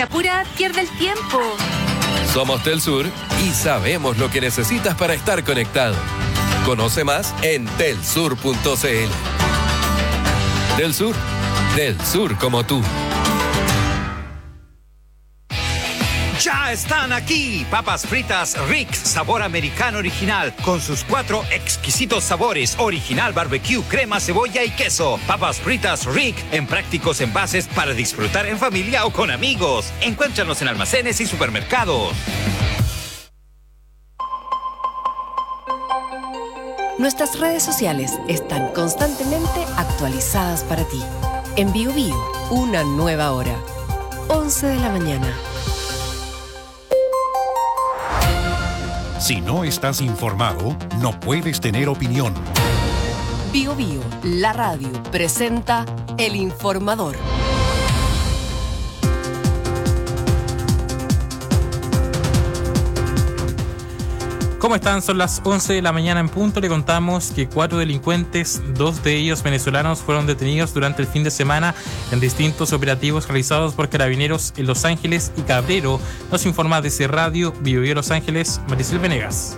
apura, pierde el tiempo. Somos Telsur y sabemos lo que necesitas para estar conectado. Conoce más en telsur.cl. Telsur, del sur como tú. ¡Ya están aquí! Papas fritas Rick, sabor americano original, con sus 4 exquisitos sabores: original, barbecue, crema, cebolla y queso. Papas fritas Rick, en prácticos envases para disfrutar en familia o con amigos. Encuéntranos en almacenes y supermercados. Nuestras redes sociales están constantemente actualizadas para ti. En BioBio, una nueva hora. 11 de la mañana. Si no estás informado, no puedes tener opinión. BioBio, la radio, presenta El Informador. ¿Cómo están? Son las 11 de la mañana en punto. Le contamos que 4 delincuentes, 2 de ellos venezolanos, fueron detenidos durante el fin de semana en distintos operativos realizados por carabineros en Los Ángeles y Cabrero. Nos informa desde Radio BioBio Los Ángeles, Maricel Venegas.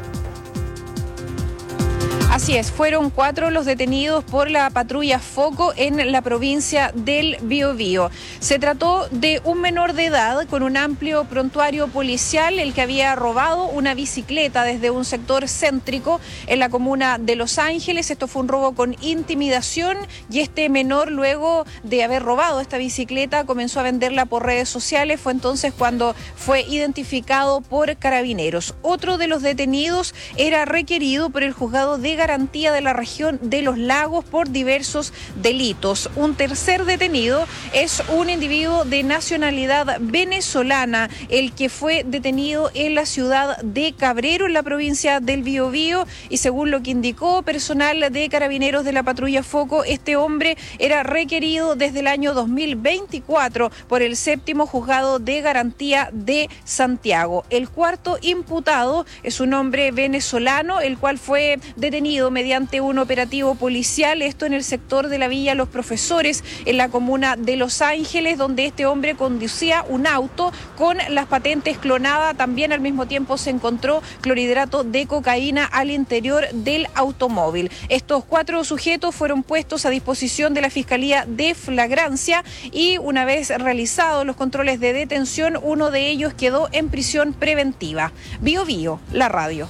Así es, fueron 4 los detenidos por la patrulla Foco en la provincia del Biobío. Se trató de un menor de edad con un amplio prontuario policial, el que había robado una bicicleta desde un sector céntrico en la comuna de Los Ángeles. Esto fue un robo con intimidación y este menor, luego de haber robado esta bicicleta, comenzó a venderla por redes sociales. Fue entonces cuando fue identificado por carabineros. Otro de los detenidos era requerido por el juzgado de garantía de la región de Los Lagos por diversos delitos. Un tercer detenido es un individuo de nacionalidad venezolana, el que fue detenido en la ciudad de Cabrero, en la provincia del Biobío, y según lo que indicó personal de carabineros de la patrulla Foco, este hombre era requerido desde el año 2024 por el 7º juzgado de garantía de Santiago. El cuarto imputado es un hombre venezolano, el cual fue detenido mediante un operativo policial, esto en el sector de la Villa Los Profesores, en la comuna de Los Ángeles, donde este hombre conducía un auto con las patentes clonadas. También al mismo tiempo se encontró clorhidrato de cocaína al interior del automóvil. Estos 4 sujetos fueron puestos a disposición de la Fiscalía de Flagrancia y una vez realizados los controles de detención, uno de ellos quedó en prisión preventiva. BioBio, la radio.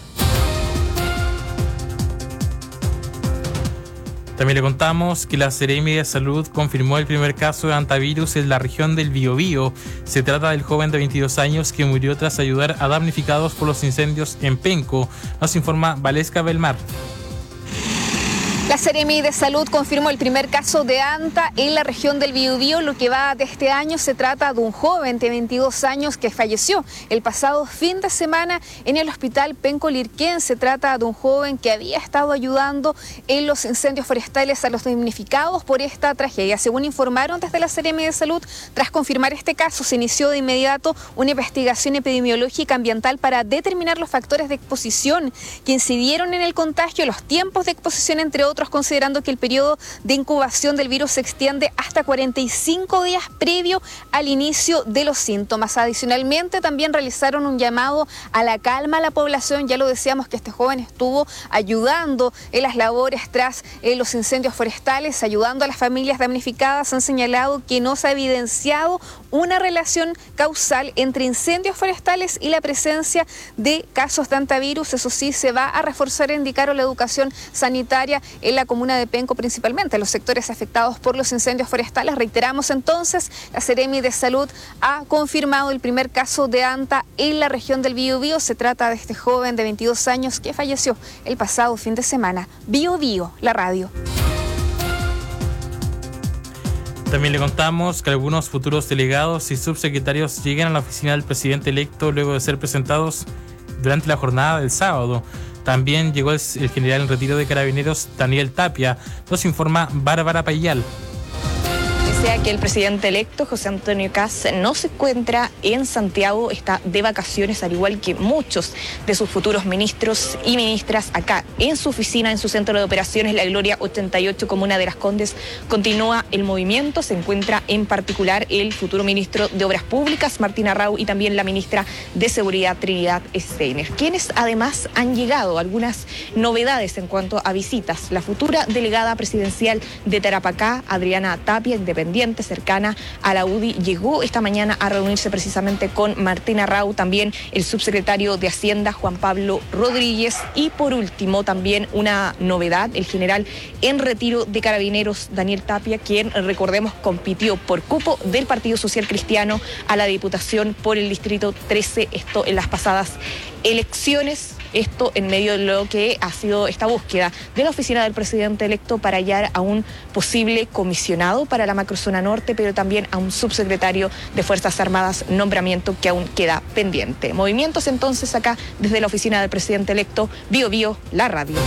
También le contamos que la Seremi de Salud confirmó el primer caso de hantavirus en la región del Biobío. Se trata del joven de 22 años que murió tras ayudar a damnificados por los incendios en Penco. Nos informa Valesca Belmar. La Seremi de Salud confirmó el primer caso de anta en la región del Biobío. Lo que va de este año, se trata de un joven de 22 años que falleció el pasado fin de semana en el hospital Penco Lirquén. Se trata de un joven que había estado ayudando en los incendios forestales a los damnificados por esta tragedia. Según informaron desde la Seremi de Salud, tras confirmar este caso, se inició de inmediato una investigación epidemiológica ambiental para determinar los factores de exposición que incidieron en el contagio, los tiempos de exposición, entre otros, considerando que el periodo de incubación del virus se extiende hasta 45 días previo al inicio de los síntomas. Adicionalmente, también realizaron un llamado a la calma a la población. Ya lo decíamos que este joven estuvo ayudando en las labores tras los incendios forestales, ayudando a las familias damnificadas. Han señalado que no se ha evidenciado una relación causal entre incendios forestales y la presencia de casos de hantavirus. Eso sí, se va a reforzar, indicaron, la educación sanitaria en la comuna de Penco, principalmente en los sectores afectados por los incendios forestales. Reiteramos entonces, la Seremi de Salud ha confirmado el primer caso de anta en la región del Biobío. Se trata de este joven de 22 años que falleció el pasado fin de semana. BioBio, la radio. También le contamos que algunos futuros delegados y subsecretarios llegan a la oficina del presidente electo luego de ser presentados durante la jornada del sábado. También llegó el general en retiro de Carabineros, Daniel Tapia. Nos informa Bárbara Payal. Pese a que el presidente electo, José Antonio Kast, no se encuentra en Santiago, está de vacaciones, al igual que muchos de sus futuros ministros y ministras acá en su oficina, en su centro de operaciones, La Gloria 88, comuna de Las Condes, continúa el movimiento. Se encuentra en particular el futuro ministro de Obras Públicas, Martín Arrau, y también la ministra de Seguridad, Trinidad Steiner, quienes además han llegado algunas novedades en cuanto a visitas. La futura delegada presidencial de Tarapacá, Adriana Tapia, independiente, cercana a la UDI, llegó esta mañana a reunirse precisamente con Martín Arrau, también el subsecretario de Hacienda, Juan Pablo Rodríguez, y por último también una novedad, el general en retiro de Carabineros, Daniel Tapia, quien, recordemos, compitió por cupo del Partido Social Cristiano a la Diputación por el Distrito 13, esto en las pasadas elecciones. Esto en medio de lo que ha sido esta búsqueda de la oficina del presidente electo para hallar a un posible comisionado para la macrozona norte, pero también a un subsecretario de Fuerzas Armadas, nombramiento que aún queda pendiente. Movimientos entonces acá desde la oficina del presidente electo, Bío Bío, la radio.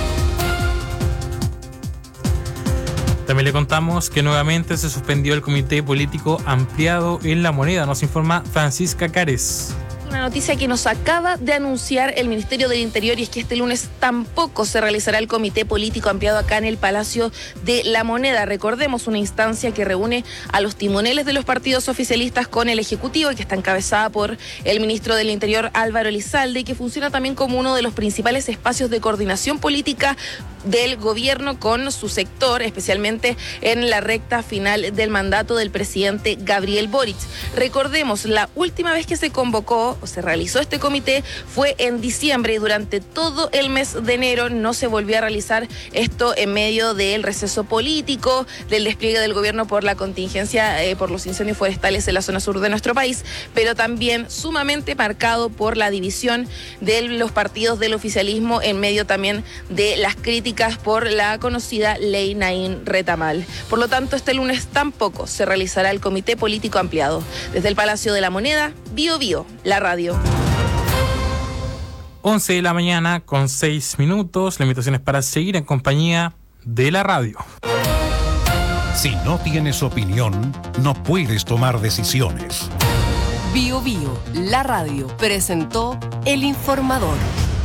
También le contamos que nuevamente se suspendió el comité político ampliado en La Moneda, nos informa Francisca Cares. Una noticia que nos acaba de anunciar el Ministerio del Interior, y es que este lunes tampoco se realizará el comité político ampliado acá en el Palacio de La Moneda. Recordemos, una instancia que reúne a los timoneles de los partidos oficialistas con el Ejecutivo y que está encabezada por el ministro del Interior, Álvaro Elizalde, y que funciona también como uno de los principales espacios de coordinación política del gobierno con su sector, especialmente en la recta final del mandato del presidente Gabriel Boric. Recordemos, la última vez que se convocó o se realizó este comité fue en diciembre, y durante todo el mes de enero no se volvió a realizar esto en medio del receso político, del despliegue del gobierno por la contingencia por los incendios forestales en la zona sur de nuestro país, pero también sumamente marcado por la división de los partidos del oficialismo en medio también de las críticas por la conocida Ley Naín Retamal. Por lo tanto, este lunes tampoco se realizará el comité político ampliado. Desde el Palacio de la Moneda, Bío Bío, la radio. 11 de la mañana con 6 minutos. La invitación es para seguir en compañía de la radio. Si no tienes opinión, no puedes tomar decisiones. Bío Bío, la radio, presentó El Informador.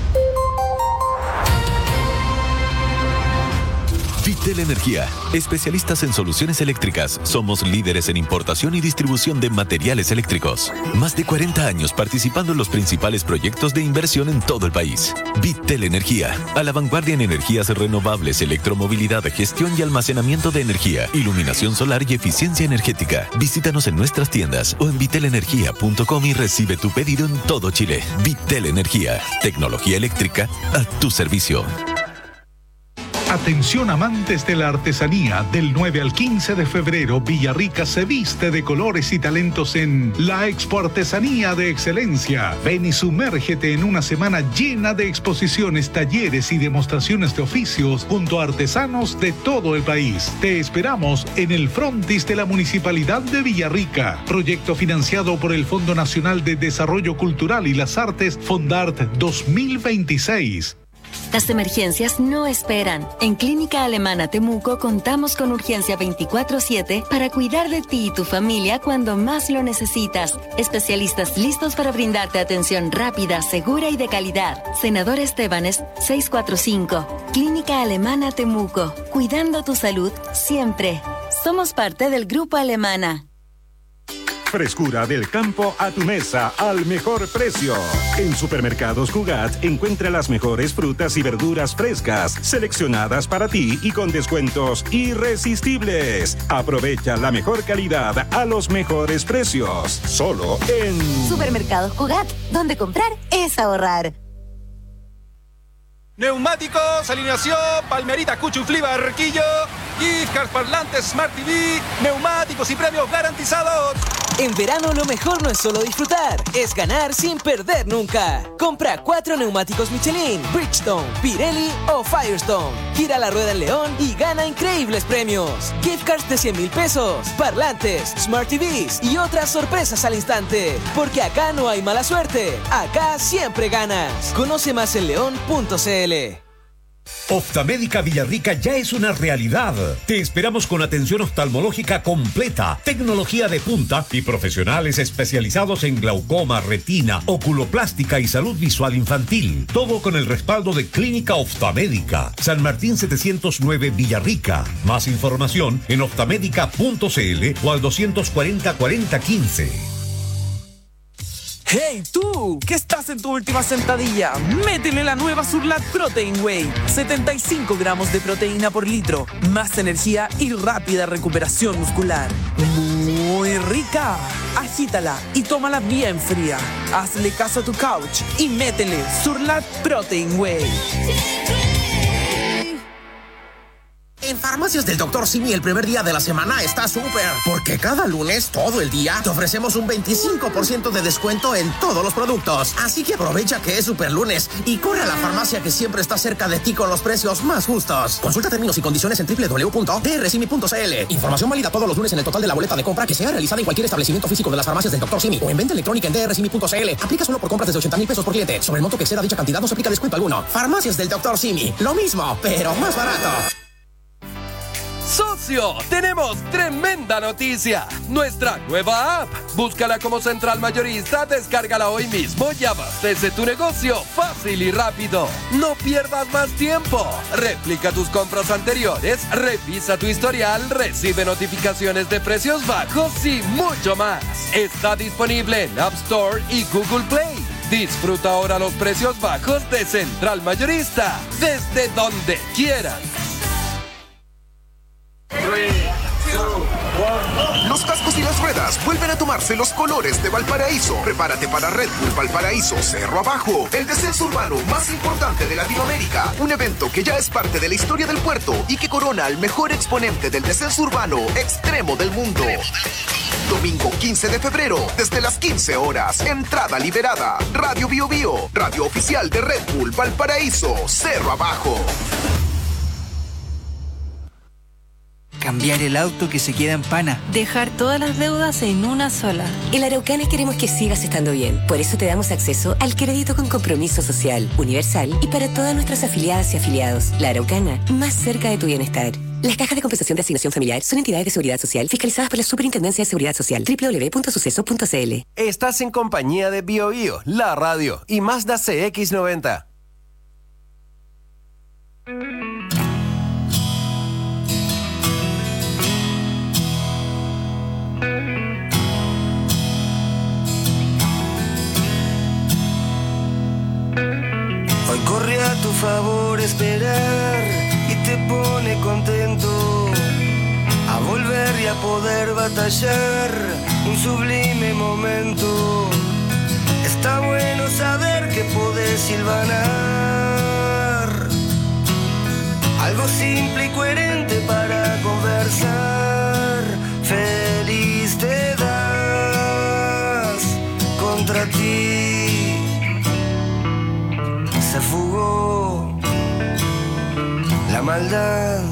Vitel Energía, especialistas en soluciones eléctricas. Somos líderes en importación y distribución de materiales eléctricos. Más de 40 años participando en los principales proyectos de inversión en todo el país. Vitel Energía, a la vanguardia en energías renovables, electromovilidad, gestión y almacenamiento de energía, iluminación solar y eficiencia energética. Visítanos en nuestras tiendas o en vitelenergia.com y recibe tu pedido en todo Chile. Vitel Energía, tecnología eléctrica a tu servicio. Atención amantes de la artesanía, del 9 al 15 de febrero, Villarrica se viste de colores y talentos en la Expo Artesanía de Excelencia. Ven y sumérgete en una semana llena de exposiciones, talleres y demostraciones de oficios junto a artesanos de todo el país. Te esperamos en el frontis de la Municipalidad de Villarrica. Proyecto financiado por el Fondo Nacional de Desarrollo Cultural y las Artes, Fondart 2026. Las emergencias no esperan. En Clínica Alemana Temuco contamos con urgencia 24/7 para cuidar de ti y tu familia cuando más lo necesitas. Especialistas listos para brindarte atención rápida, segura y de calidad. Senador Estebanes 645. Clínica Alemana Temuco. Cuidando tu salud siempre. Somos parte del Grupo Alemana. Frescura del campo a tu mesa al mejor precio. En Supermercados Cugat encuentra las mejores frutas y verduras frescas, seleccionadas para ti y con descuentos irresistibles. Aprovecha la mejor calidad a los mejores precios. Solo en Supermercados Cugat, donde comprar es ahorrar. Neumáticos, alineación, Palmerita, Cuchuflí, Barquillo, gift cards, parlantes, Smart TV, neumáticos y premios garantizados. En verano lo mejor no es solo disfrutar, es ganar sin perder nunca. Compra 4 neumáticos Michelin, Bridgestone, Pirelli o Firestone. Gira la rueda en León y gana increíbles premios. Gift cards de 100,000 pesos, parlantes, Smart TVs y otras sorpresas al instante. Porque acá no hay mala suerte, acá siempre ganas. Conoce más en león.cl. Oftalmédica Villarrica ya es una realidad. Te esperamos con atención oftalmológica completa, tecnología de punta y profesionales especializados en glaucoma, retina, oculoplástica y salud visual infantil. Todo con el respaldo de Clínica Oftalmédica. San Martín 709 Villarrica. Más información en oftalmedica.cl o al 240 40 15. ¡Hey tú! ¿Qué estás en tu última sentadilla? Métele la nueva Surlat Protein Whey. 75 gramos de proteína por litro. Más energía y rápida recuperación muscular. Muy rica. Agítala y tómala bien fría. Hazle caso a tu couch y métele Surlat Protein Whey. En Farmacias del Dr. Simi el primer día de la semana está súper, porque cada lunes, todo el día, te ofrecemos un 25% de descuento en todos los productos. Así que aprovecha que es super lunes y corre a la farmacia que siempre está cerca de ti con los precios más justos. Consulta términos y condiciones en www.drsimi.cl. Información válida todos los lunes en el total de la boleta de compra que sea realizada en cualquier establecimiento físico de las Farmacias del Dr. Simi o en venta electrónica en drsimi.cl. Aplica solo por compras desde 80,000 pesos por cliente. Sobre el monto que exceda dicha cantidad no se aplica descuento alguno. Farmacias del Dr. Simi. Lo mismo, pero más barato. ¡Socio! ¡Tenemos tremenda noticia! Nuestra nueva app. Búscala como Central Mayorista, descárgala hoy mismo y abastece tu negocio fácil y rápido. No pierdas más tiempo. Replica tus compras anteriores, revisa tu historial, recibe notificaciones de precios bajos y mucho más. Está disponible en App Store y Google Play. Disfruta ahora los precios bajos de Central Mayorista, desde donde quieras. Los cascos y las ruedas vuelven a tomarse los colores de Valparaíso. Prepárate para Red Bull Valparaíso Cerro Abajo, el descenso urbano más importante de Latinoamérica. Un evento que ya es parte de la historia del puerto y que corona al mejor exponente del descenso urbano extremo del mundo. Domingo 15 de febrero, desde las 15 horas. Entrada liberada. Radio Bio Bio, radio oficial de Red Bull Valparaíso Cerro Abajo. Cambiar el auto que se queda en pana. Dejar todas las deudas en una sola. En la Araucana queremos que sigas estando bien. Por eso te damos acceso al crédito con compromiso social, universal y para todas nuestras afiliadas y afiliados. La Araucana, más cerca de tu bienestar. Las cajas de compensación de asignación familiar son entidades de seguridad social fiscalizadas por la Superintendencia de Seguridad Social. www.suceso.cl. Estás en compañía de Bio Bio, la radio y Mazda CX-90. Hoy corre a tu favor esperar y te pone contento a volver y a poder batallar un sublime momento. Está bueno saber que podés silbanar algo simple y coherente para conversar. Feliz te das contra ti. Se fugó la maldad.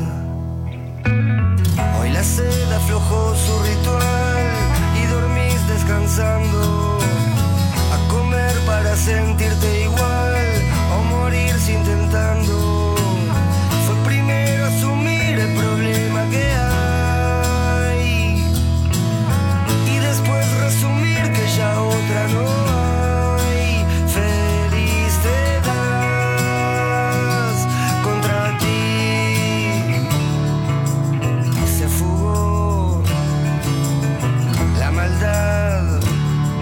Hoy la sed aflojó su ritual y dormís descansando. A comer para sentirte igual o morirse intentando. Fue primero asumir el problema que hay y después resumir que ya otra no hay. Feliz te das contra ti. Se fugó la maldad.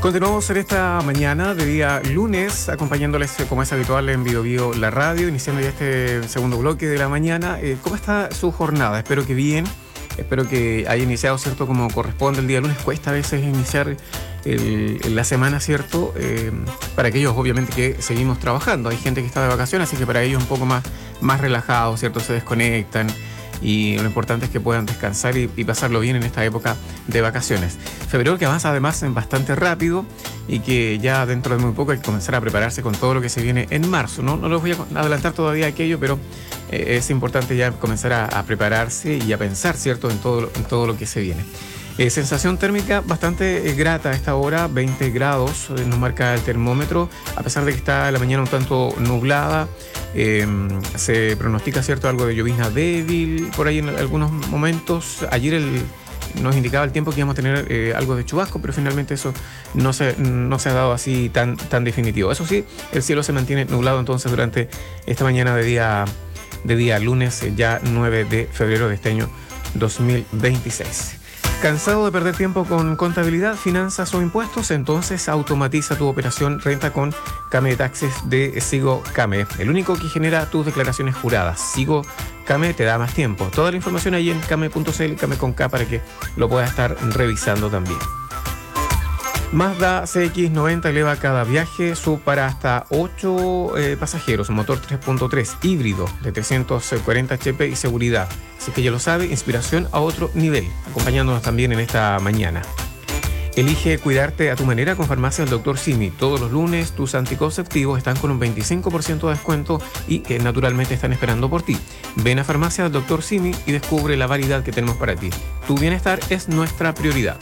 Continuamos en esta mañana de día lunes, acompañándoles como es habitual en Bio Bio la radio, iniciando ya este segundo bloque de la mañana. ¿Cómo está su jornada? Espero que bien, espero que haya iniciado, ¿cierto?, como corresponde el día lunes. Cuesta a veces iniciar la semana, ¿cierto? Para aquellos, obviamente, que seguimos trabajando. Hay gente que está de vacaciones, así que para ellos un poco más relajados, ¿cierto? Se desconectan. Y lo importante es que puedan descansar y pasarlo bien en esta época de vacaciones. Febrero que avanza además bastante rápido y que ya dentro de muy poco hay que comenzar a prepararse con todo lo que se viene en marzo. No les voy a adelantar todavía aquello, pero es importante ya comenzar a prepararse y a pensar, ¿cierto?, en todo lo que se viene. Sensación térmica bastante grata a esta hora, 20 grados nos marca el termómetro, a pesar de que está la mañana un tanto nublada. Se pronostica, ¿cierto?, algo de llovizna débil por ahí en algunos momentos. Ayer nos indicaba el tiempo que íbamos a tener algo de chubasco, pero finalmente eso no se ha dado así tan definitivo. Eso sí, el cielo se mantiene nublado entonces durante esta mañana de día lunes, ya 9 de febrero de este año 2026. ¿Cansado de perder tiempo con contabilidad, finanzas o impuestos? Entonces automatiza tu operación renta con Kame Taxes de Sigo Kame, el único que genera tus declaraciones juradas. Sigo Kame te da más tiempo. Toda la información ahí en kame.cl, Kame con K, para que lo puedas estar revisando también. Mazda CX-90 eleva cada viaje para hasta 8 pasajeros, motor 3.3 híbrido de 340 HP y seguridad. Así que ya lo sabe, inspiración a otro nivel, acompañándonos también en esta mañana. Elige cuidarte a tu manera con Farmacias Dr. Simi. Todos los lunes tus anticonceptivos están con un 25% de descuento y naturalmente están esperando por ti. Ven a Farmacias Dr. Simi y descubre la variedad que tenemos para ti. Tu bienestar es nuestra prioridad.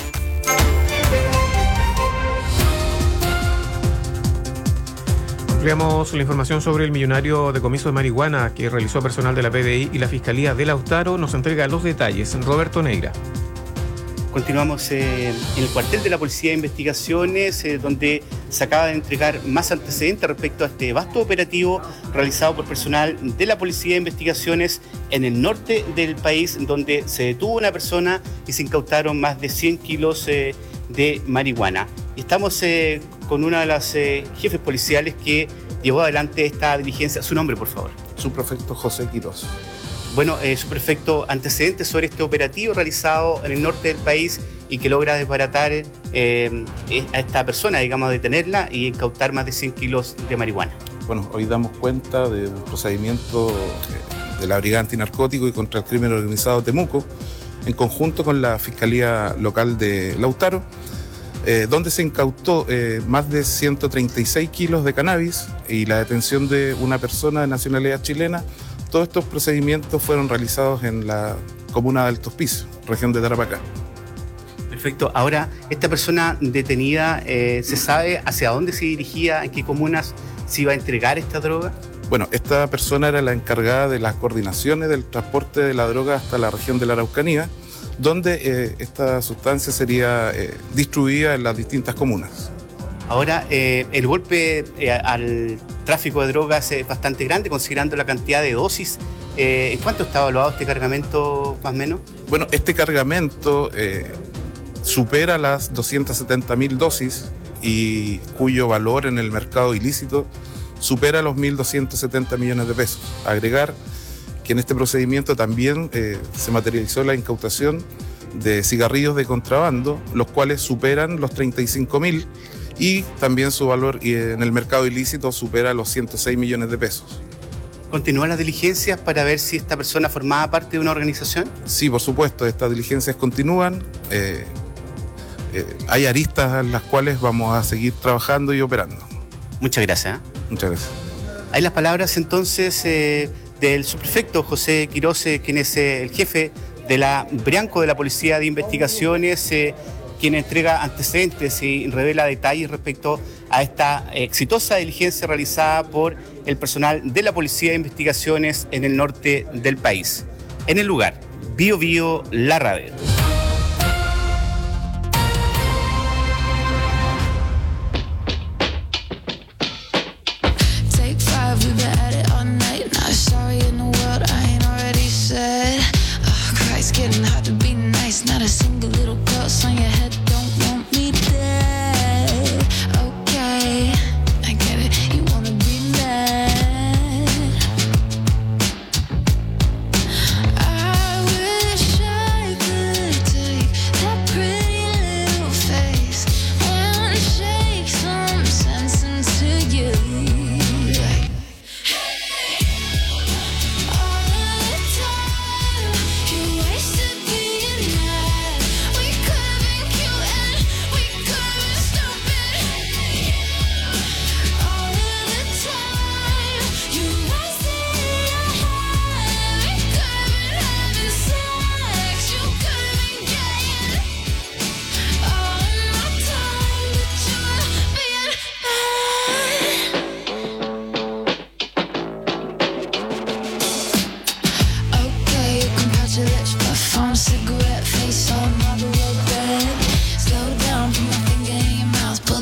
Ampliamos la información sobre el millonario decomiso de marihuana que realizó personal de la PDI y la Fiscalía de Lautaro. Nos entrega los detalles Roberto Neira. Continuamos en el cuartel de la Policía de Investigaciones, donde se acaba de entregar más antecedentes respecto a este vasto operativo realizado por personal de la Policía de Investigaciones en el norte del país, donde se detuvo una persona y se incautaron más de 100 kilos de marihuana. Y estamos con una de las jefes policiales que llevó adelante esta diligencia. Su nombre, por favor. Subprefecto José Quirós. Bueno, subprefecto, antecedentes sobre este operativo realizado en el norte del país y que logra desbaratar a esta persona, digamos, detenerla y incautar más de 100 kilos de marihuana. Bueno, hoy damos cuenta del procedimiento de la Brigada Antinarcótico y contra el Crimen Organizado Temuco, en conjunto con la Fiscalía Local de Lautaro, donde se incautó más de 136 kilos de cannabis y la detención de una persona de nacionalidad chilena. Todos estos procedimientos fueron realizados en la comuna de Alto Hospicio, región de Tarapacá. Perfecto. Ahora, esta persona detenida, ¿se sabe hacia dónde se dirigía, en qué comunas se iba a entregar esta droga? Bueno, esta persona era la encargada de las coordinaciones del transporte de la droga hasta la región de la Araucanía, donde esta sustancia sería distribuida en las distintas comunas. Ahora, el golpe al tráfico de drogas es bastante grande, considerando la cantidad de dosis. ¿En cuánto está evaluado este cargamento, más o menos? Bueno, este cargamento supera las 270.000 dosis y cuyo valor en el mercado ilícito supera los 1.270 millones de pesos. Agregar que en este procedimiento también se materializó la incautación de cigarrillos de contrabando, los cuales superan los 35.000 y también su valor en el mercado ilícito supera los 106 millones de pesos. ¿Continúan las diligencias para ver si esta persona formaba parte de una organización? Sí, por supuesto, estas diligencias continúan. Hay aristas en las cuales vamos a seguir trabajando y operando. Muchas gracias. Muchas gracias. Hay las palabras entonces del subprefecto José Quirós, quien es el jefe de la Brianco de la Policía de Investigaciones, quien entrega antecedentes y revela detalles respecto a esta exitosa diligencia realizada por el personal de la Policía de Investigaciones en el norte del país. En el lugar, Bio Bio, la radio. Getting hard to be nice, not a single little curse on your head, don't want me dead.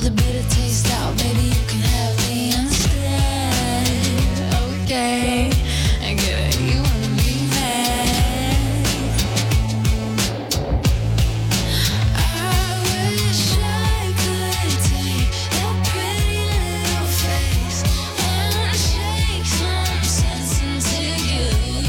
the bitter taste out, baby, you can have me instead. Okay, I get it, you wanna be mad. I wish I could take that pretty little face and shake some sense into you.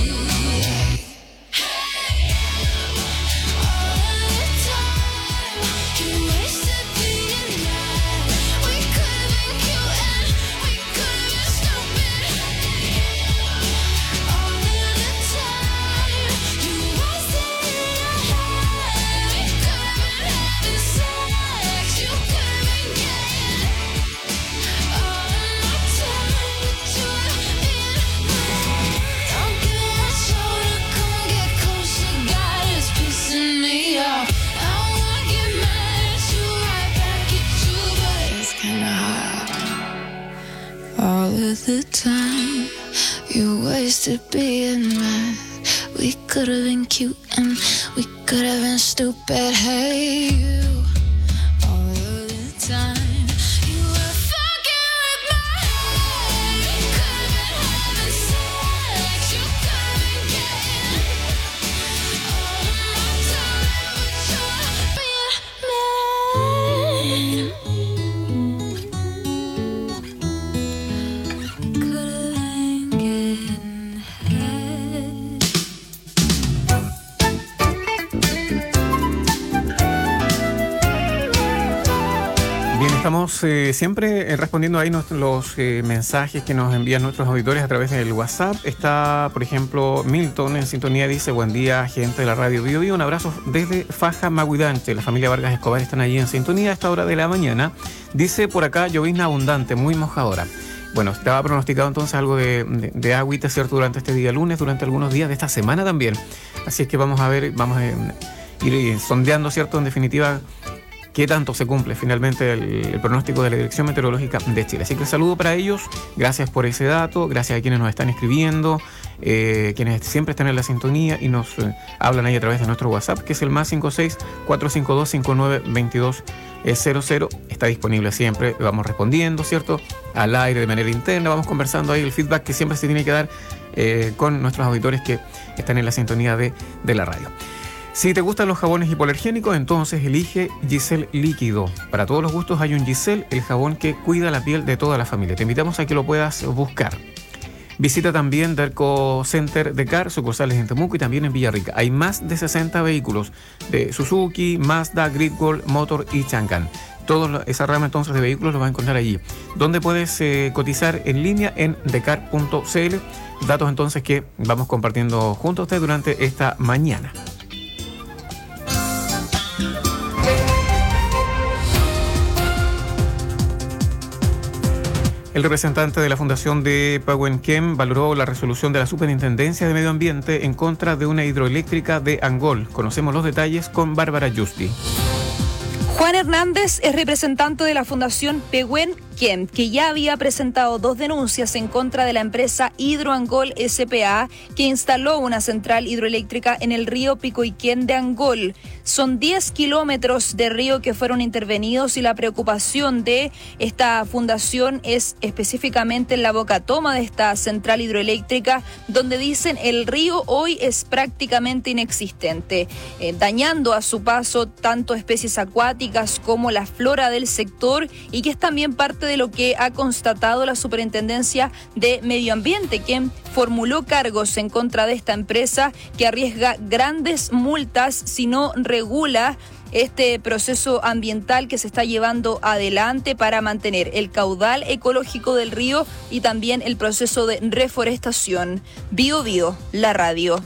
All of the time you wasted being mad. We could have been cute and we could have been stupid. Hey, you. All of the time. Estamos siempre respondiendo ahí los mensajes que nos envían nuestros auditores a través del WhatsApp. Está, por ejemplo, Milton en sintonía, dice: buen día, gente de la radio Bio Bio. Un abrazo desde Faja, Maguidante. La familia Vargas Escobar están allí en sintonía a esta hora de la mañana. Dice por acá: llovizna abundante, muy mojadora. Bueno, estaba pronosticado entonces algo de agüita, ¿cierto?, durante este día lunes, durante algunos días de esta semana también. Así es que vamos a ver, vamos a ir sondeando, ¿cierto?, en definitiva, qué tanto se cumple finalmente el pronóstico de la Dirección Meteorológica de Chile. Así que saludo para ellos, gracias por ese dato, gracias a quienes nos están escribiendo, quienes siempre están en la sintonía y nos hablan ahí a través de nuestro WhatsApp, que es el más 56-452-592200. Está disponible siempre, vamos respondiendo, ¿cierto?, al aire de manera interna, vamos conversando ahí el feedback que siempre se tiene que dar con nuestros auditores que están en la sintonía de la radio. Si te gustan los jabones hipoalergénicos, entonces elige Giselle Líquido. Para todos los gustos hay un Giselle, el jabón que cuida la piel de toda la familia. Te invitamos a que lo puedas buscar. Visita también Derco Center de Car, sucursales en Temuco y también en Villarrica. Hay más de 60 vehículos de Suzuki, Mazda, Gridgold, Motor y Changan. Toda esa rama entonces de vehículos lo vas a encontrar allí, donde puedes cotizar en línea en decar.cl. Datos entonces que vamos compartiendo junto a usted durante esta mañana. El representante de la Fundación de Pahuen-Kem valoró la resolución de la Superintendencia de Medio Ambiente en contra de una hidroeléctrica de Angol. Conocemos los detalles con Bárbara Justi. Juan Hernández es representante de la Fundación Pahuen-Kem, que ya había presentado 2 denuncias en contra de la empresa Hidroangol S.p.A., que instaló una central hidroeléctrica en el río Picoiquén de Angol. Son 10 kilómetros de río que fueron intervenidos y la preocupación de esta fundación es específicamente en la boca toma de esta central hidroeléctrica, donde dicen el río hoy es prácticamente inexistente, dañando a su paso tanto especies acuáticas como la flora del sector, y que es también parte de lo que ha constatado la Superintendencia de Medio Ambiente, quien formuló cargos en contra de esta empresa que arriesga grandes multas si no regula este proceso ambiental que se está llevando adelante para mantener el caudal ecológico del río y también el proceso de reforestación. Bio Bio, la radio.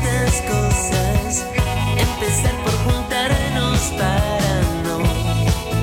Empezar por juntarnos para no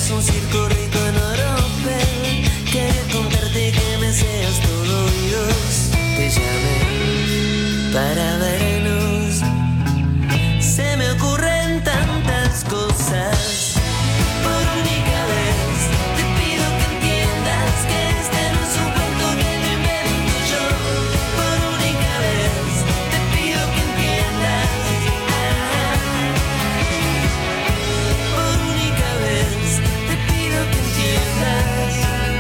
es un circo rico en oropel. Quería contarte que me seas todo oídos. Te llamé para vernos. Se me ocurren tantas cosas. Por única vez te pido que entiendas que este no es un cuento que me invento yo. Por única vez te pido que entiendas. Por única vez te pido que entiendas.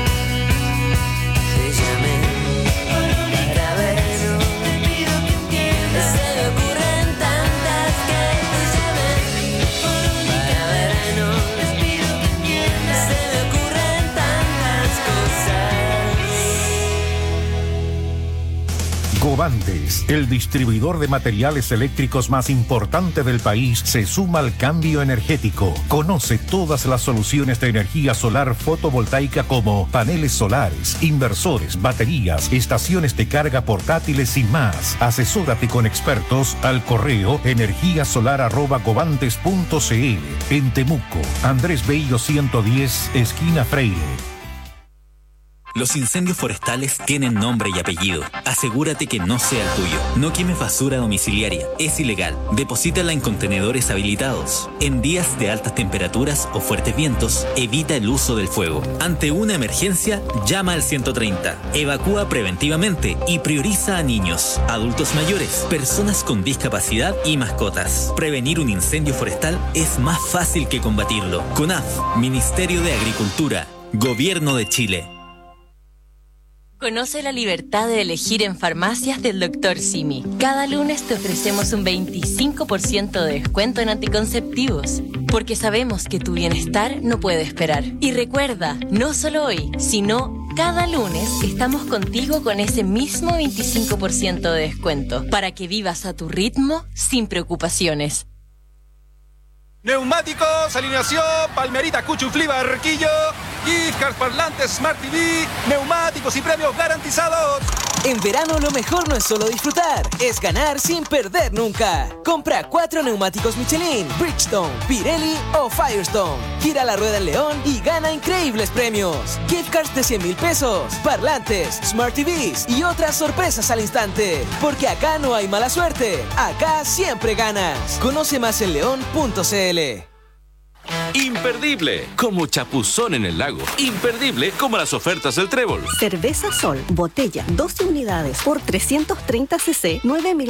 Te llamé para vernos. Te pido que entiendas. Se me ocurren tantas que te llamé. Por única vernos. Les pido que entiendas. Se me ocurren tantas cosas. Govantes, el distribuidor de materiales eléctricos más importante del país, se suma al cambio energético. Conoce todas las soluciones de energía solar fotovoltaica como paneles solares, inversores, baterías, estaciones de carga portátiles y más. Asesórate con expertos al correo energiasolar@govantes.cl. En Temuco, Andrés Bello 110, esquina Freire. Los incendios forestales tienen nombre y apellido. Asegúrate que no sea el tuyo. No quemes basura domiciliaria. Es ilegal. Deposítala en contenedores habilitados. En días de altas temperaturas o fuertes vientos, evita el uso del fuego. Ante una emergencia, llama al 130. Evacúa preventivamente y prioriza a niños, adultos mayores, personas con discapacidad y mascotas. Prevenir un incendio forestal es más fácil que combatirlo. CONAF, Ministerio de Agricultura, Gobierno de Chile. Conoce la libertad de elegir en farmacias del Dr. Simi. Cada lunes te ofrecemos un 25% de descuento en anticonceptivos, porque sabemos que tu bienestar no puede esperar. Y recuerda, no solo hoy, sino cada lunes estamos contigo con ese mismo 25% de descuento, para que vivas a tu ritmo sin preocupaciones. Neumáticos, alineación, Palmerita, Cuchuflí, Barquillo, gift cards, parlantes, Smart TV, neumáticos y premios garantizados. En verano lo mejor no es solo disfrutar, es ganar sin perder nunca. Compra 4 neumáticos Michelin, Bridgestone, Pirelli o Firestone. Gira la rueda en León y gana increíbles premios. Gift cards de 100,000 pesos, parlantes, Smart TVs y otras sorpresas al instante. Porque acá no hay mala suerte, acá siempre ganas. Conoce más en león.cl. Imperdible, como chapuzón en el lago. Imperdible, como las ofertas del Trébol. Cerveza Sol, botella, 12 unidades por 330 cc,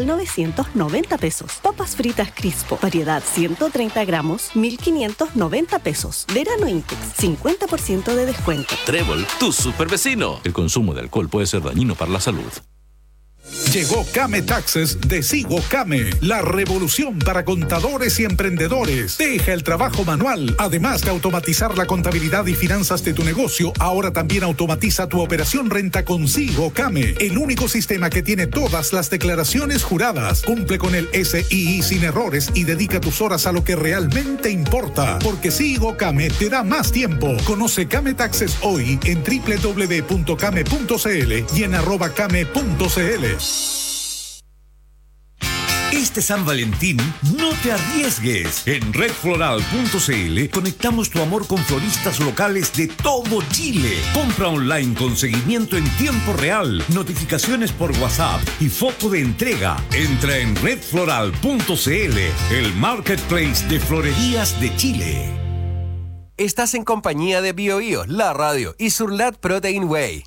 9,990 pesos. Papas fritas Crispo, variedad 130 gramos, 1,590 pesos. Verano Intex, 50% de descuento. Trébol, tu super vecino. El consumo de alcohol puede ser dañino para la salud. Llegó Came Taxes de Sigo Came, la revolución para contadores y emprendedores. Deja el trabajo manual. Además de automatizar la contabilidad y finanzas de tu negocio, ahora también automatiza tu operación renta con Sigo Came, el único sistema que tiene todas las declaraciones juradas. Cumple con el SII sin errores y dedica tus horas a lo que realmente importa. Porque Sigo Came te da más tiempo. Conoce Came Taxes hoy en www.came.cl y en @came.cl. Este San Valentín, no te arriesgues. En redfloral.cl conectamos tu amor con floristas locales de todo Chile. Compra online con seguimiento en tiempo real, notificaciones por WhatsApp y foto de entrega. Entra en redfloral.cl, el marketplace de florerías de Chile. Estás en compañía de BioBio, la radio y Surlat Protein Whey.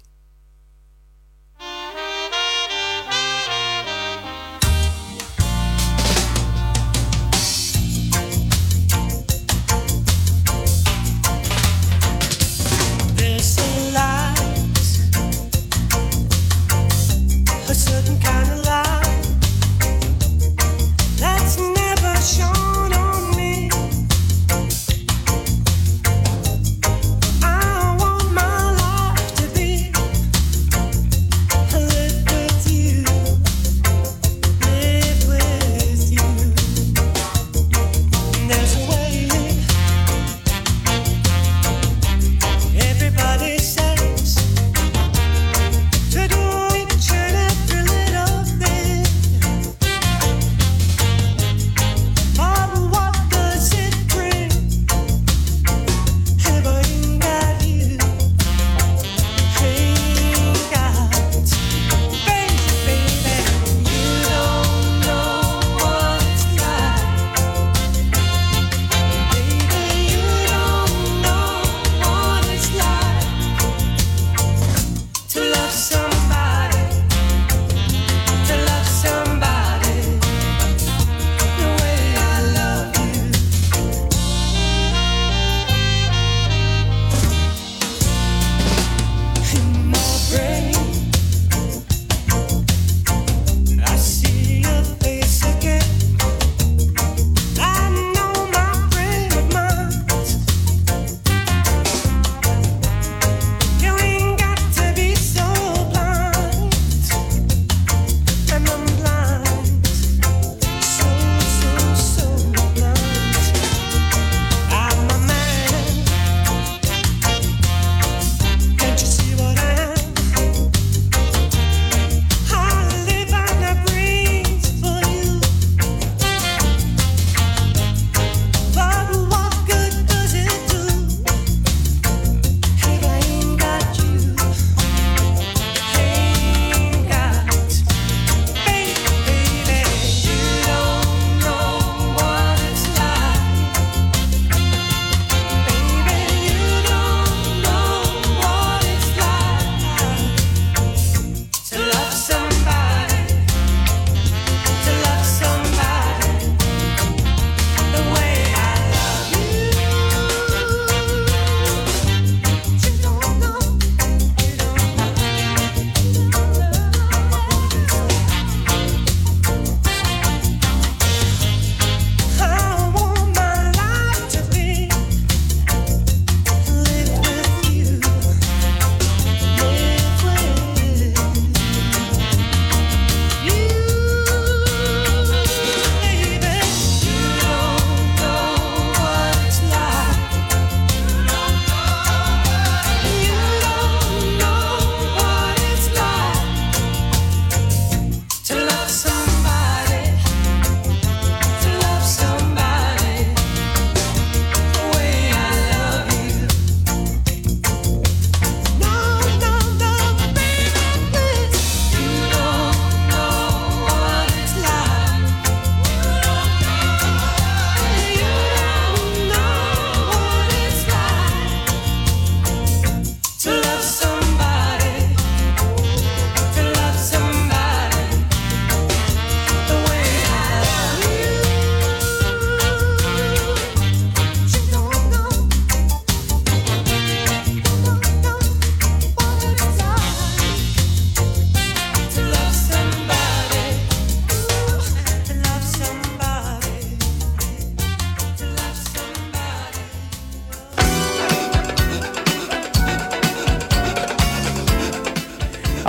I want my life to be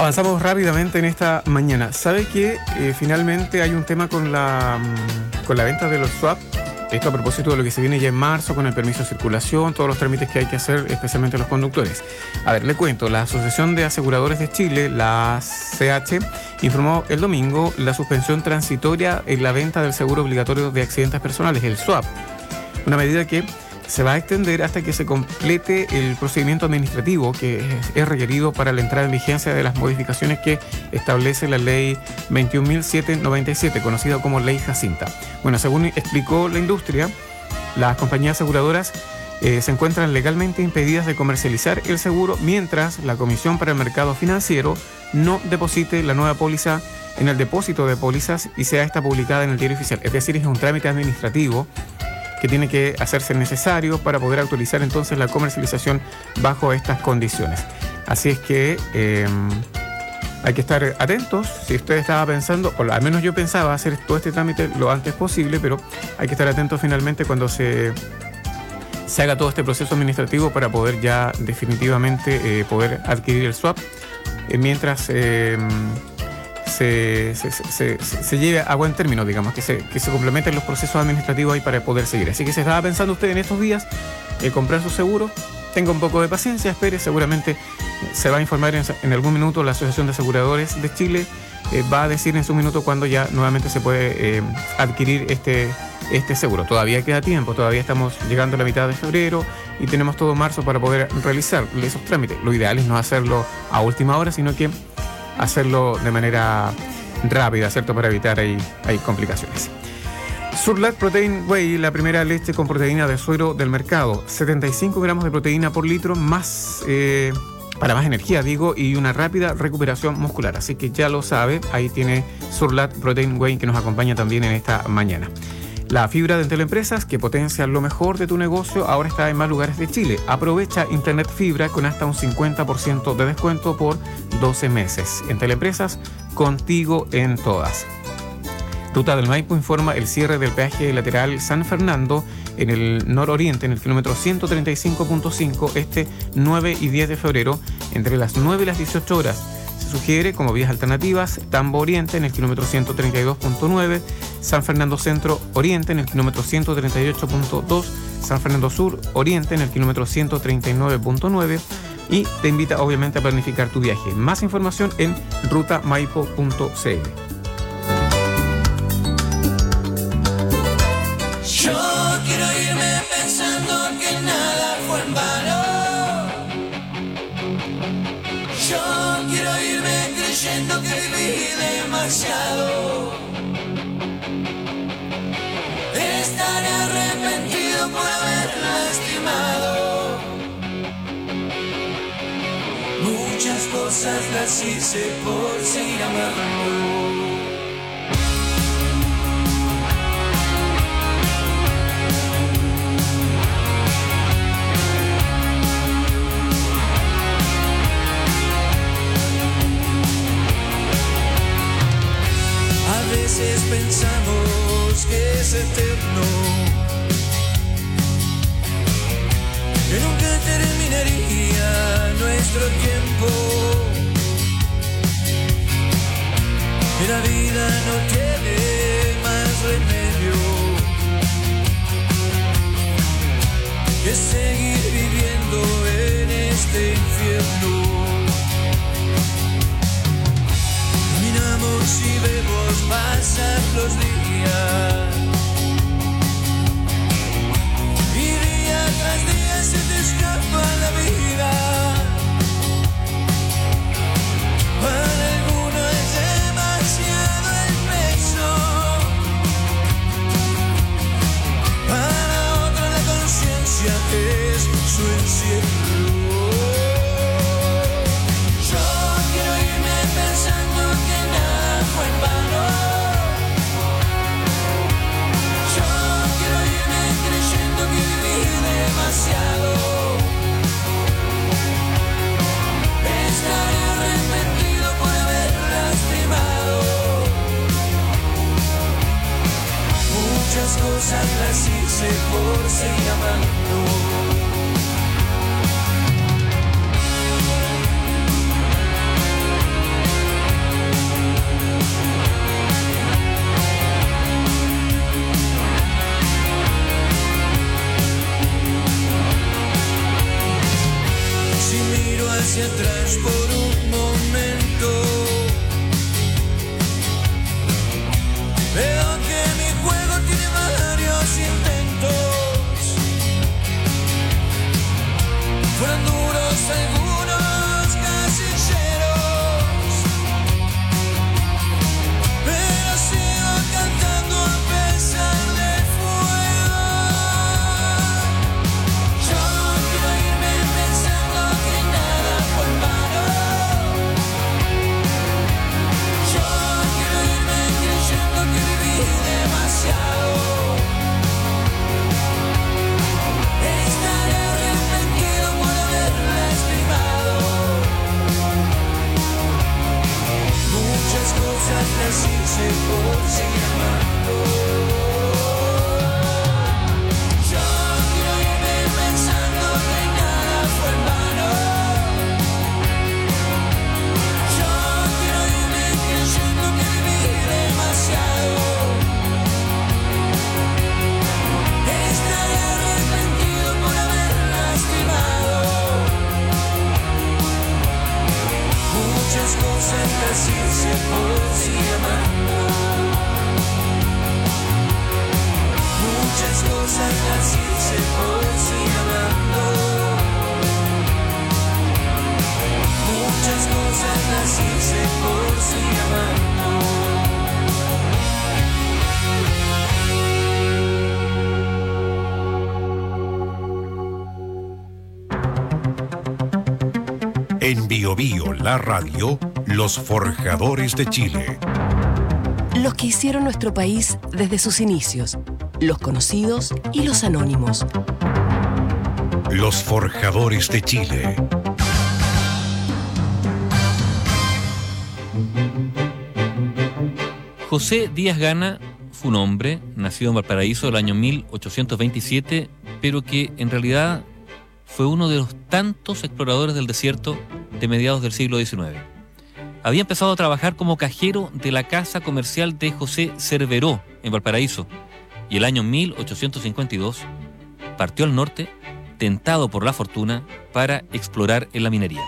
Avanzamos rápidamente en esta mañana. ¿Sabe que finalmente hay un tema con la venta de los swap? Esto a propósito de lo que se viene ya en marzo con el permiso de circulación, todos los trámites que hay que hacer, especialmente los conductores. A ver, le cuento, la Asociación de Aseguradores de Chile, la ACH, informó el domingo la suspensión transitoria en la venta del seguro obligatorio de accidentes personales, el SWAP. Una medida que se va a extender hasta que se complete el procedimiento administrativo que es requerido para la entrada en vigencia de las modificaciones que establece la ley 21.797, conocida como Ley Jacinta. Bueno, según explicó la industria, las compañías aseguradoras se encuentran legalmente impedidas de comercializar el seguro mientras la Comisión para el Mercado Financiero no deposite la nueva póliza en el depósito de pólizas y sea esta publicada en el Diario Oficial. Es decir, es un trámite administrativo que tiene que hacerse necesario para poder autorizar entonces la comercialización bajo estas condiciones. Así es que hay que estar atentos. Si usted estaba pensando, o al menos yo pensaba hacer todo este trámite lo antes posible, pero hay que estar atentos finalmente cuando se haga todo este proceso administrativo para poder ya definitivamente poder adquirir el swap mientras se lleve a buen término, digamos, que se complementen los procesos administrativos ahí para poder seguir. Así que si estaba pensando usted en estos días comprar su seguro, tenga un poco de paciencia, espere, seguramente se va a informar en algún minuto la Asociación de Aseguradores de Chile, va a decir en su minuto cuando ya nuevamente se puede adquirir este seguro. Todavía queda tiempo, todavía estamos llegando a la mitad de febrero y tenemos todo marzo para poder realizar esos trámites. Lo ideal es no hacerlo a última hora, sino que hacerlo de manera rápida, ¿cierto? Para evitar ahí complicaciones. Surlat Protein Whey, la primera leche con proteína de suero del mercado. 75 gramos de proteína por litro, más para más energía, digo, y una rápida recuperación muscular. Así que ya lo sabe, ahí tiene Surlat Protein Whey que nos acompaña también en esta mañana. La fibra de Teleempresas, que potencia lo mejor de tu negocio, ahora está en más lugares de Chile. Aprovecha Internet Fibra con hasta un 50% de descuento por 12 meses. En Teleempresas, contigo en todas. Ruta del Maipo informa el cierre del peaje lateral San Fernando en el nororiente, en el kilómetro 135.5, este 9 y 10 de febrero, entre las 9 y las 18 horas. Sugiere como vías alternativas Tambo Oriente en el kilómetro 132.9, San Fernando Centro Oriente en el kilómetro 138.2, San Fernando Sur Oriente en el kilómetro 139.9 y te invita obviamente a planificar tu viaje. Más información en rutamaipo.cl. Yo quiero irme pensando que nada fue en vano. Yo quiero irme creyendo que viví demasiado. Estaré arrepentido por haber lastimado. Muchas cosas las hice por seguir amando. A veces pensamos que es eterno, que nunca terminaría nuestro tiempo, que la vida no tiene más remedio que seguir viviendo en este infierno. Caminamos y vemos pasar los días, y día tras día se te escapa la vida. Para alguno es demasiado el peso, para otro la conciencia es su encierro. Yo quiero irme pensando que nada fue en vano. Yo quiero irme creyendo que viví demasiado. Estaré arrepentido por haber lastimado. Muchas cosas las hice por seguir amando. Si miro hacia atrás por un momento, veo que mi juego tiene varios intentos. Fueron duros algunos casilleros, pero sigo cantando a pesar del fuego. Yo quiero irme pensando que nada fue en vano. Yo quiero irme creyendo que viví demasiado. Estaré arrepentido por haberla estimado. Muchas cosas las hice por seguir amando. Yo quiero irme pensando que nada fue en vano. Yo quiero irme creyendo que viví demasiado. Estaré arrepentido por haber lastimado. Muchas cosas las hice por seguir amando. Muchas cosas las hice por seguir amando. Muchas cosas las hice por seguir amando. En Bio Bio, la radio, los forjadores de Chile. Los que hicieron nuestro país desde sus inicios, los conocidos y los anónimos. Los forjadores de Chile. José Díaz Gana fue un hombre nacido en Valparaíso el año 1827, pero que en realidad fue uno de los tantos exploradores del desierto de mediados del siglo XIX. Había empezado a trabajar como cajero de la casa comercial de José Cerveró en Valparaíso y el año 1852 partió al norte, tentado por la fortuna, para explorar en la minería.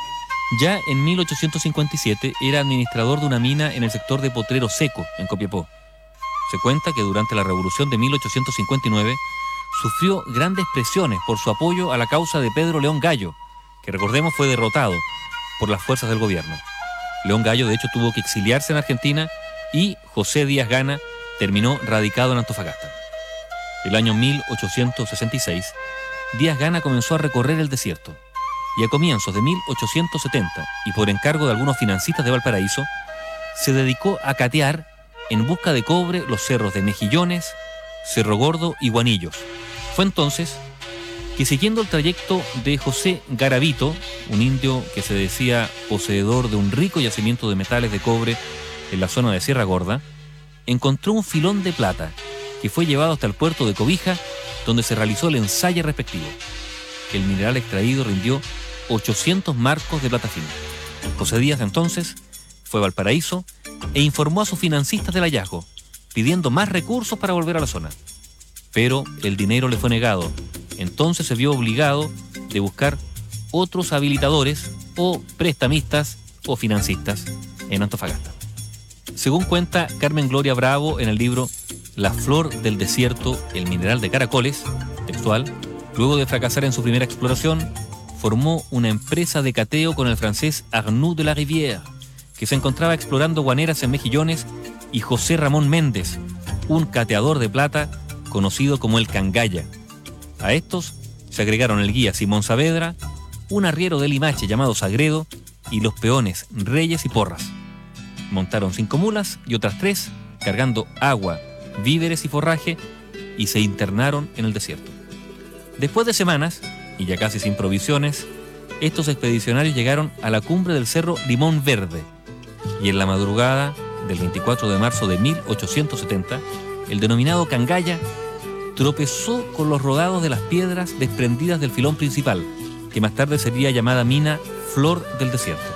Ya en 1857 era administrador de una mina en el sector de Potrero Seco, en Copiapó. Se cuenta que durante la Revolución de 1859 sufrió grandes presiones por su apoyo a la causa de Pedro León Gallo, que recordemos fue derrotado por las fuerzas del gobierno. León Gallo de hecho tuvo que exiliarse en Argentina y José Díaz Gana terminó radicado en Antofagasta. El año 1866, Díaz Gana comenzó a recorrer el desierto y a comienzos de 1870, y por encargo de algunos financistas de Valparaíso, se dedicó a catear en busca de cobre los cerros de Mejillones, Cerro Gordo y Guanillos. Fue entonces que, siguiendo el trayecto de José Garavito, un indio que se decía poseedor de un rico yacimiento de metales de cobre en la zona de Sierra Gorda, encontró un filón de plata que fue llevado hasta el puerto de Cobija, donde se realizó el ensayo respectivo. El mineral extraído rindió 800 marcos de plata fina. José Díaz entonces fue a Valparaíso e informó a sus financistas del hallazgo, pidiendo más recursos para volver a la zona. Pero el dinero le fue negado. Entonces se vio obligado de buscar otros habilitadores o prestamistas o financistas en Antofagasta. Según cuenta Carmen Gloria Bravo en el libro La flor del desierto, el mineral de caracoles, textual, luego de fracasar en su primera exploración, formó una empresa de cateo con el francés Arnoux de la Rivière, que se encontraba explorando guaneras en Mejillones, y José Ramón Méndez, un cateador de plata conocido como el Cangaya. A estos se agregaron el guía Simón Saavedra, un arriero de Limache llamado Sagredo y los peones Reyes y Porras. Montaron 5 mulas y otras 3, cargando agua, víveres y forraje, y se internaron en el desierto. Después de semanas, y ya casi sin provisiones, estos expedicionarios llegaron a la cumbre del cerro Limón Verde, y en la madrugada del 24 de marzo de 1870, el denominado Cangaya tropezó con los rodados de las piedras desprendidas del filón principal, que más tarde sería llamada mina Flor del Desierto.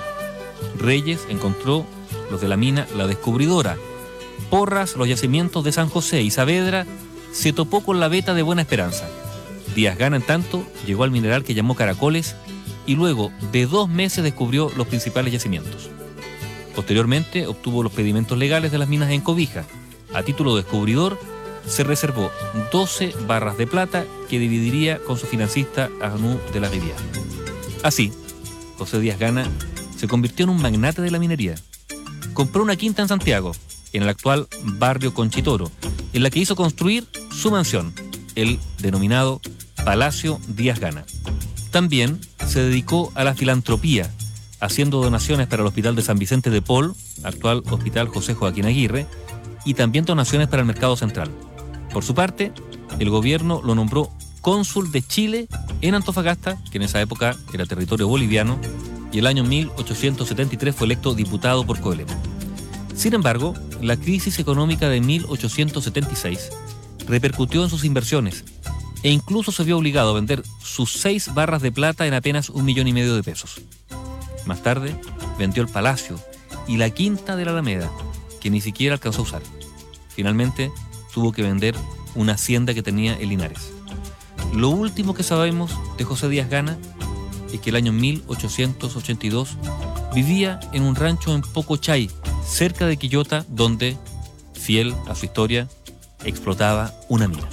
Reyes encontró los de la mina La Descubridora, Porras los yacimientos de San José, y Saavedra se topó con la veta de Buena Esperanza. Díaz Gana, en tanto, llegó al mineral que llamó Caracoles y luego de 2 meses descubrió los principales yacimientos. Posteriormente obtuvo los pedimentos legales de las minas en Cobija. A título de descubridor, se reservó 12 barras de plata que dividiría con su financista Arnaud de la Rivière. Así, José Díaz Gana se convirtió en un magnate de la minería. Compró una quinta en Santiago, en el actual barrio Conchitoro, en la que hizo construir su mansión, el denominado Palacio Díaz Gana. También se dedicó a la filantropía, haciendo donaciones para el Hospital de San Vicente de Paul, actual Hospital José Joaquín Aguirre, y también donaciones para el Mercado Central. Por su parte, el gobierno lo nombró cónsul de Chile en Antofagasta, que en esa época era territorio boliviano, y el año 1873 fue electo diputado por Coelemu. Sin embargo, la crisis económica de 1876 repercutió en sus inversiones e incluso se vio obligado a vender sus 6 barras de plata en apenas 1,5 millones de pesos. Más tarde, vendió el palacio y la quinta de la Alameda, que ni siquiera alcanzó a usar. Finalmente, tuvo que vender una hacienda que tenía en Linares. Lo último que sabemos de José Díaz Gana es que el año 1882 vivía en un rancho en Pocochay, cerca de Quillota, donde, fiel a su historia, explotaba una mina.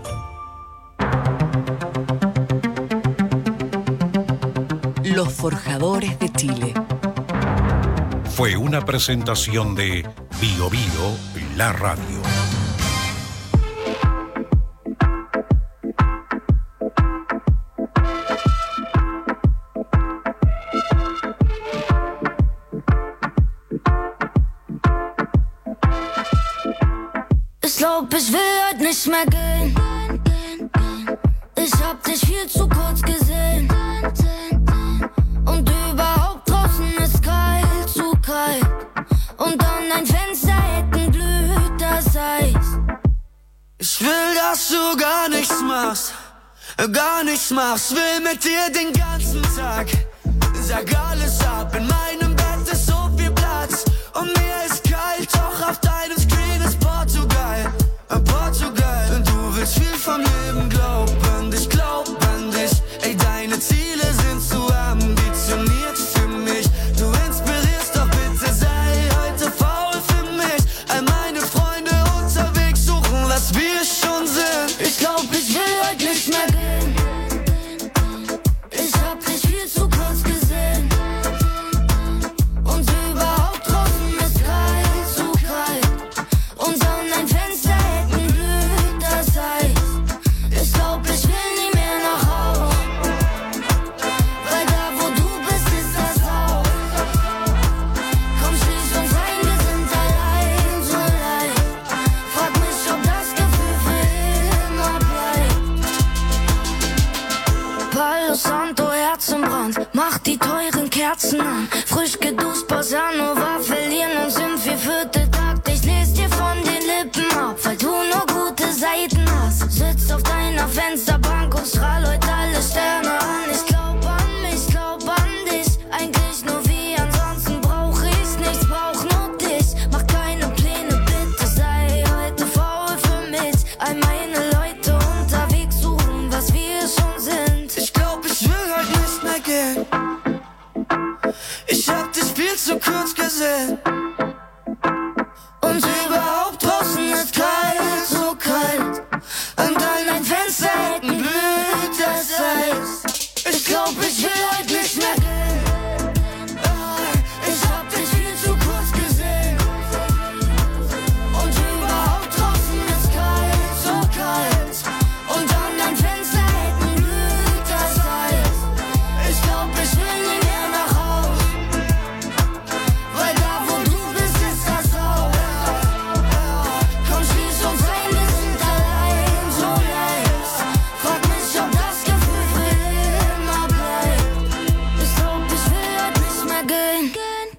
Los Forjadores de Chile. Fue una presentación de Bio Bio, la radio. Ich glaub, ich will heute nicht mehr gehen. Ich hab dich viel zu kurz gesehen. Und überhaupt draußen ist kalt, zu kalt. Und an dein Fenster hätten glüht das Eis. Ich will, dass du gar nichts machst. Will mit dir den ganzen Tag. Sag alles ab, in meinem Bett ist so viel Platz. Und mir ist kalt, doch auf deinem Screen ist Portugal. Und du willst viel vom Leben, glaub an dich. Ey, deine Ziele sind zu ambitioniert für mich. Du inspirierst, doch bitte sei heute faul für mich. All meine Freunde unterwegs suchen, was wir schon sind. Ich glaub, ich will heute nicht mehr gehen. Ich hab dich viel zu kurz gesehen. Und überhaupt draußen ist kalt, zu kalt. Und an dein Fenster hätten glüht das Eis. Ich glaub, ich will nie mehr nach Haus. Weil da, wo du bist, ist das Haus. Komm, schließ uns ein, wir sind allein, so leicht. Frag mich, ob das Gefühl für immer bleibt. Palo Santo, Herz im Brand, mach die teuren Kerzen an. Frisch geduscht, Bossa Nova, verlieren uns im 4/4 Takt. Ich les dir von den Lippen ab, weil du nur gute Seiten hast. Sitz auf deiner Fensterbank und strahl heute alle Sterne an. Ich glaub an mich, glaub an dich, eigentlich nur wie ansonsten brauch ich nichts, brauch nur dich. Mach keine Pläne, bitte sei heute faul für mich. All meine Leute unterwegs suchen, was wir schon sind. Ich glaub, ich will heute nicht mehr gehen. Ich hab dich viel zu kurz gesehen. Und überhaupt draußen ist kalt, so kalt. Und an dein Fenster hätten blüht das Eis. Ich glaub, ich will heute nicht mehr gehen. Ich hab dich viel zu kurz gesehen. Und überhaupt draußen ist kalt, so kalt. Und an dein Fenster hätten blüht das Eis. Ich glaub, ich will nie mehr nach Haus. Weil da, wo du bist, ist das Haus. Komm, schließ uns ein, wir sind allein, so leicht. Frag mich, ob das Gefühl für immer bleibt. Ich glaub, ich will heute nicht mehr gehen.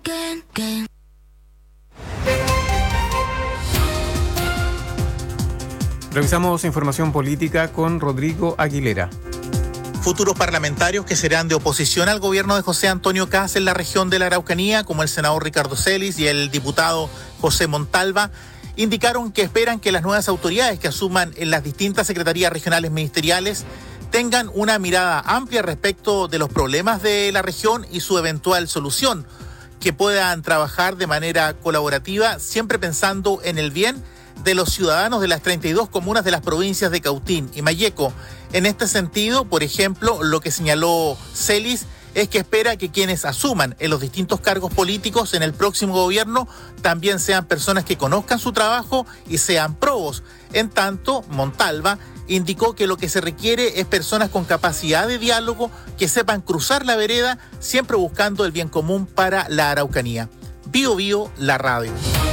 Revisamos información política con Rodrigo Aguilera. Futuros parlamentarios que serán de oposición al gobierno de José Antonio Kast en la región de la Araucanía, como el senador Ricardo Celis y el diputado José Montalva, indicaron que esperan que las nuevas autoridades que asuman en las distintas secretarías regionales ministeriales tengan una mirada amplia respecto de los problemas de la región y su eventual solución, que puedan trabajar de manera colaborativa, siempre pensando en el bien de los ciudadanos de las 32 comunas de las provincias de Cautín y Malleco. En este sentido, por ejemplo, lo que señaló Celis es que espera que quienes asuman en los distintos cargos políticos en el próximo gobierno también sean personas que conozcan su trabajo y sean probos. En tanto, Montalva indicó que lo que se requiere es personas con capacidad de diálogo que sepan cruzar la vereda, siempre buscando el bien común para la Araucanía. Bio Bio, la radio.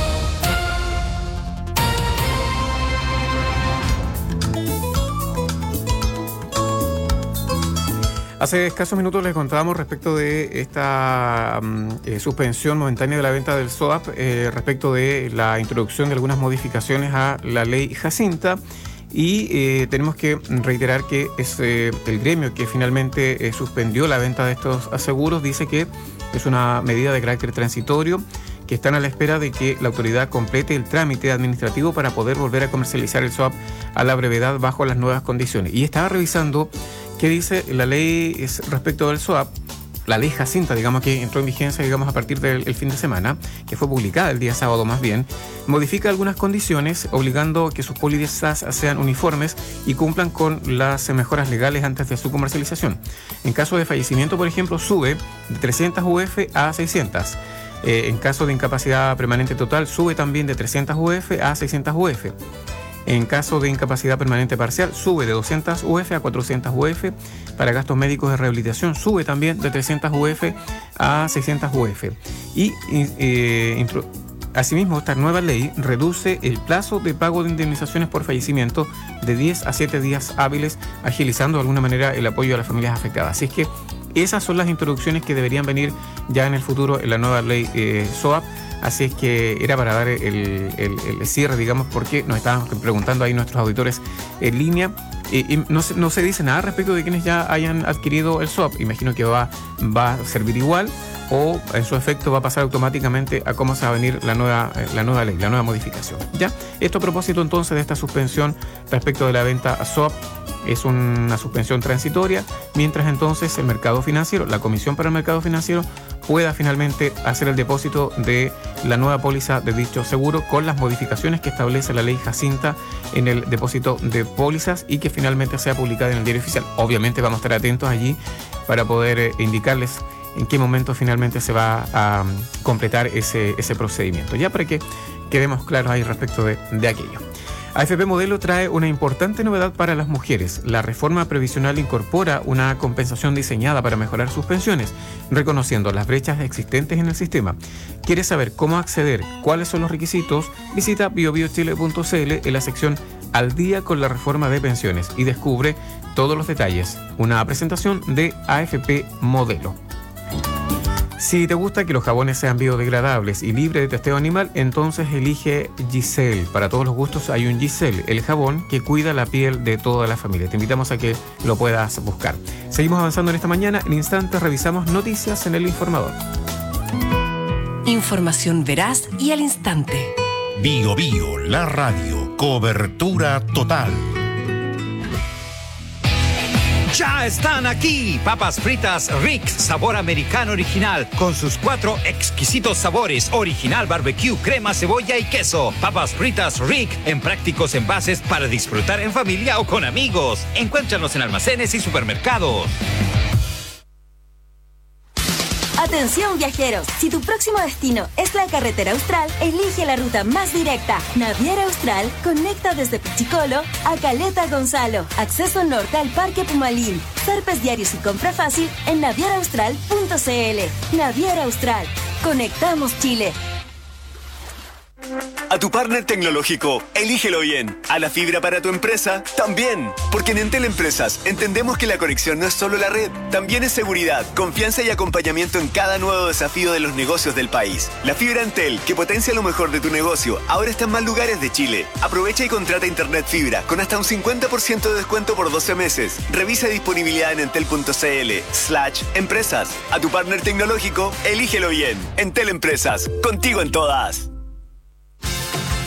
Hace escasos minutos les contábamos respecto de esta suspensión momentánea de la venta del SOAP, respecto de la introducción de algunas modificaciones a la ley Jacinta, y tenemos que reiterar que es el gremio que finalmente suspendió la venta de estos seguros. Dice que es una medida de carácter transitorio, que están a la espera de que la autoridad complete el trámite administrativo para poder volver a comercializar el SOAP a la brevedad bajo las nuevas condiciones. Y estaba revisando qué dice la ley respecto del SOAP, la ley Jacinta, digamos, que entró en vigencia, digamos, a partir del fin de semana, que fue publicada el día sábado más bien, modifica algunas condiciones obligando que sus pólizas sean uniformes y cumplan con las mejoras legales antes de su comercialización. En caso de fallecimiento, por ejemplo, sube de 300 UF a 600. En caso de incapacidad permanente total, sube también de 300 UF a 600 UF. En caso de incapacidad permanente parcial, sube de 200 UF a 400 UF. Para gastos médicos de rehabilitación, sube también de 300 UF a 600 UF. Y asimismo, esta nueva ley reduce el plazo de pago de indemnizaciones por fallecimiento de 10 a 7 días hábiles, agilizando de alguna manera el apoyo a las familias afectadas. Así es que esas son las introducciones que deberían venir ya en el futuro en la nueva ley SOAP. Así es que era para dar el cierre, digamos, porque nos estaban preguntando ahí nuestros auditores en línea. Y no se dice nada respecto de quienes ya hayan adquirido el SOAP. Imagino que va a servir igual, o en su efecto va a pasar automáticamente a cómo se va a venir la nueva ley, la nueva modificación. ¿Ya? Esto a propósito entonces de esta suspensión respecto de la venta a SOAP. Es una suspensión transitoria, mientras entonces el mercado financiero, la Comisión para el Mercado Financiero, pueda finalmente hacer el depósito de la nueva póliza de dicho seguro con las modificaciones que establece la ley Jacinta en el depósito de pólizas y que finalmente sea publicada en el Diario Oficial. Obviamente vamos a estar atentos allí para poder indicarles en qué momento finalmente se va a completar ese procedimiento, ya para que quedemos claros ahí respecto de aquello. AFP Modelo trae una importante novedad para las mujeres. La reforma previsional incorpora una compensación diseñada para mejorar sus pensiones, reconociendo las brechas existentes en el sistema. ¿Quieres saber cómo acceder? ¿Cuáles son los requisitos? Visita biobiochile.cl en la sección Al día con la reforma de pensiones y descubre todos los detalles. Una presentación de AFP Modelo. Si te gusta que los jabones sean biodegradables y libres de testeo animal, entonces elige Giselle. Para todos los gustos hay un Giselle, el jabón que cuida la piel de toda la familia. Te invitamos a que lo puedas buscar. Seguimos avanzando en esta mañana. En instantes revisamos noticias en El Informador. Información veraz y al instante. Bio Bio, la radio. Cobertura total. Ya están aquí, papas fritas Rick, sabor americano original, con sus 4 exquisitos sabores, original barbecue, crema, cebolla y queso. Papas fritas Rick, en prácticos envases para disfrutar en familia o con amigos. Encuéntranos en almacenes y supermercados. Atención viajeros, si tu próximo destino es la carretera austral, elige la ruta más directa. Naviera Austral conecta desde Pichicolo a Caleta Gonzalo. Acceso norte al Parque Pumalín. Zarpes diarios y compra fácil en navieraaustral.cl. Naviera Austral. Conectamos Chile. A tu partner tecnológico, elígelo bien. A la fibra para tu empresa, también. Porque en Entel Empresas entendemos que la conexión no es solo la red, también es seguridad, confianza y acompañamiento en cada nuevo desafío de los negocios del país. La fibra Entel, que potencia lo mejor de tu negocio, ahora está en más lugares de Chile. Aprovecha y contrata internet fibra con hasta un 50% de descuento por 12 meses. Revisa disponibilidad en entel.cl/empresas. A tu partner tecnológico, elígelo bien. Entel Empresas, contigo en todas.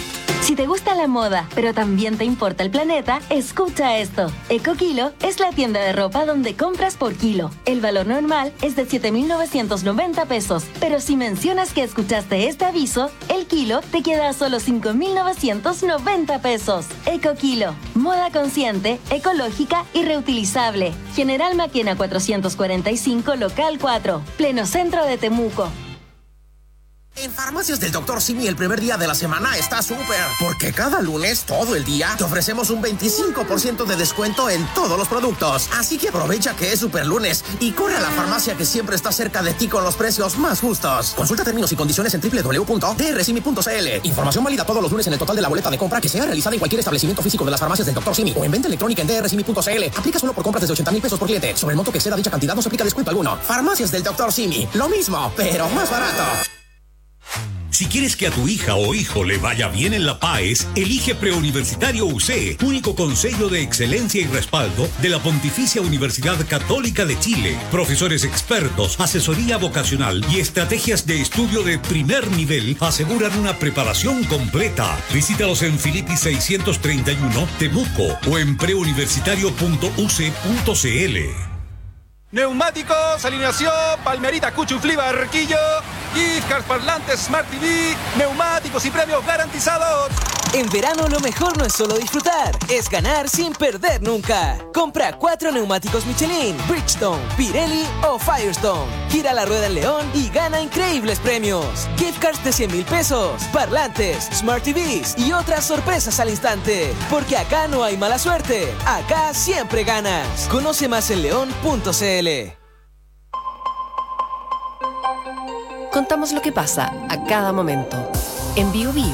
Si te gusta la moda, pero también te importa el planeta, escucha esto. EcoKilo es la tienda de ropa donde compras por kilo. El valor normal es de 7.990 pesos, pero si mencionas que escuchaste este aviso, el kilo te queda a solo 5.990 pesos. EcoKilo, moda consciente, ecológica y reutilizable. General Maquena 445, local 4, pleno centro de Temuco. En Farmacias del Dr. Simi el primer día de la semana está súper, porque cada lunes, todo el día, te ofrecemos un 25% de descuento en todos los productos. Así que aprovecha que es super lunes y corre a la farmacia que siempre está cerca de ti con los precios más justos. Consulta términos y condiciones en www.drsimi.cl. Información válida todos los lunes en el total de la boleta de compra que sea realizada en cualquier establecimiento físico de las Farmacias del Dr. Simi o en venta electrónica en drsimi.cl. Aplica solo por compras desde 80,000 pesos por cliente. Sobre el monto que exceda dicha cantidad no se aplica descuento alguno. Farmacias del Dr. Simi. Lo mismo, pero más barato. Si quieres que a tu hija o hijo le vaya bien en la PAES, elige Preuniversitario UC, único consejo de excelencia y respaldo de la Pontificia Universidad Católica de Chile. Profesores expertos, asesoría vocacional y estrategias de estudio de primer nivel aseguran una preparación completa. Visítalos en Filippi 631, Temuco o en preuniversitario.uc.cl. Neumáticos, alineación, Palmerita, Cuchuflí, Barquillo, gift cards, parlantes, Smart TV, neumáticos y premios garantizados. En verano lo mejor no es solo disfrutar, es ganar sin perder nunca. Compra 4 neumáticos Michelin, Bridgestone, Pirelli o Firestone. Gira la rueda en León y gana increíbles premios. Gift cards de 100,000 pesos, parlantes, Smart TVs y otras sorpresas al instante. Porque acá no hay mala suerte, acá siempre ganas. Conoce más en león.cl. Contamos lo que pasa a cada momento. En Bio Bio